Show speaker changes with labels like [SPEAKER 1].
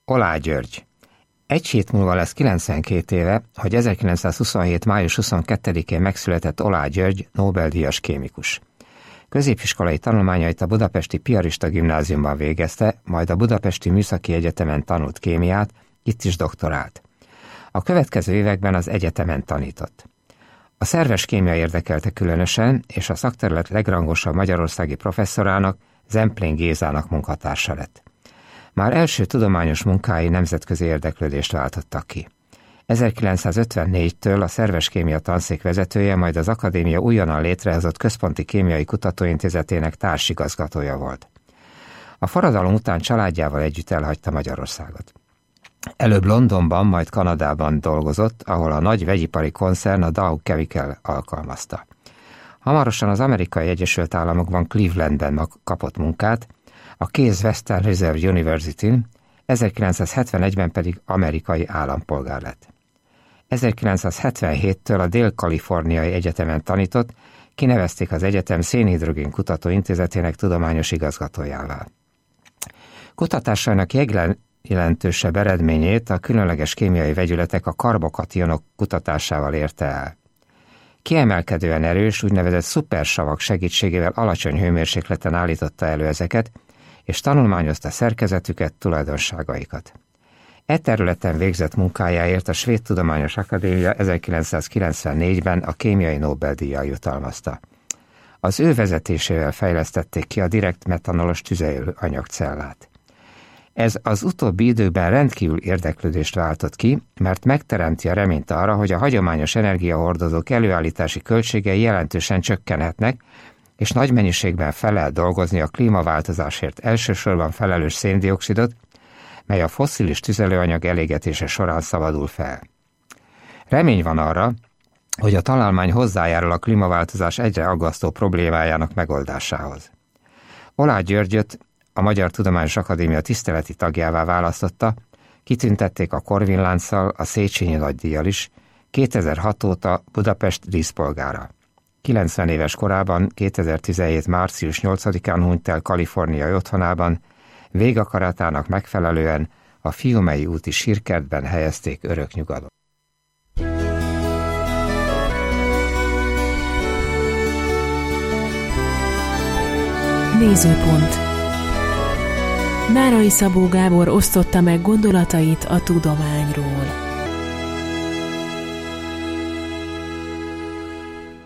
[SPEAKER 1] Oláh György. Egy hét múlva lesz 92 éve, hogy 1927. május 22-én megszületett Oláh György, Nobel-díjas kémikus. Középiskolai tanulmányait a budapesti piarista gimnáziumban végezte, majd a Budapesti Műszaki Egyetemen tanult kémiát, itt is doktorált. A következő években az egyetemen tanított. A szerves kémia érdekelte különösen, és a szakterület legrangosabb magyarországi professzorának, Zemplén Gézának munkatársa lett. Már első tudományos munkái nemzetközi érdeklődést váltottak ki. 1954-től a szerves kémia tanszék vezetője, majd az akadémia újonnan létrehozott Központi Kémiai Kutatóintézetének társigazgatója volt. A forradalom után családjával együtt elhagyta Magyarországot. Előbb Londonban, majd Kanadában dolgozott, ahol a nagy vegyipari koncern, a Dow Chemical alkalmazta. Hamarosan az Amerikai Egyesült Államokban, Clevelandben kapott munkát, a Case Western Reserve University-n, 1971-ben pedig amerikai állampolgár lett. 1977-től a Dél-Kaliforniai Egyetemen tanított, kinevezték az egyetem Szénhidrogén Kutatóintézetének tudományos igazgatójává. Kutatásainak jelentősebb eredményét a különleges kémiai vegyületek, a karbokationok kutatásával érte el. Kiemelkedően erős, úgynevezett szupersavak segítségével alacsony hőmérsékleten állította elő ezeket, és tanulmányozta szerkezetüket, tulajdonságaikat. E területen végzett munkájáért a Svéd Tudományos Akadémia 1994-ben a kémiai Nobel-díjjal jutalmazta. Az ő vezetésével fejlesztették ki a direkt metanolos tüzelőanyagcellát. Ez az utóbbi időben rendkívül érdeklődést váltott ki, mert megteremti a reményt arra, hogy a hagyományos energiahordozók előállítási költségei jelentősen csökkenhetnek, és nagy mennyiségben fel lehet dolgozni a klímaváltozásért elsősorban felelős széndioxidot, mely a fosszilis tüzelőanyag elégetése során szabadul fel. Remény van arra, hogy a találmány hozzájárul a klímaváltozás egyre aggasztó problémájának megoldásához. Oláh Györgyöt a Magyar Tudományos Akadémia tiszteleti tagjává választotta, kitüntették a Korvin-lánccal, a Széchenyi nagydíjjal is, 2006 óta Budapest díszpolgára. 90 éves korában, 2017. március 8-án hunyt el kaliforniai otthonában, végakaratának megfelelően a Fiumei úti sírkertben helyezték örök nyugalomra.
[SPEAKER 2] Nézőpont. Nárai Szabó Gábor osztotta meg gondolatait a tudományról.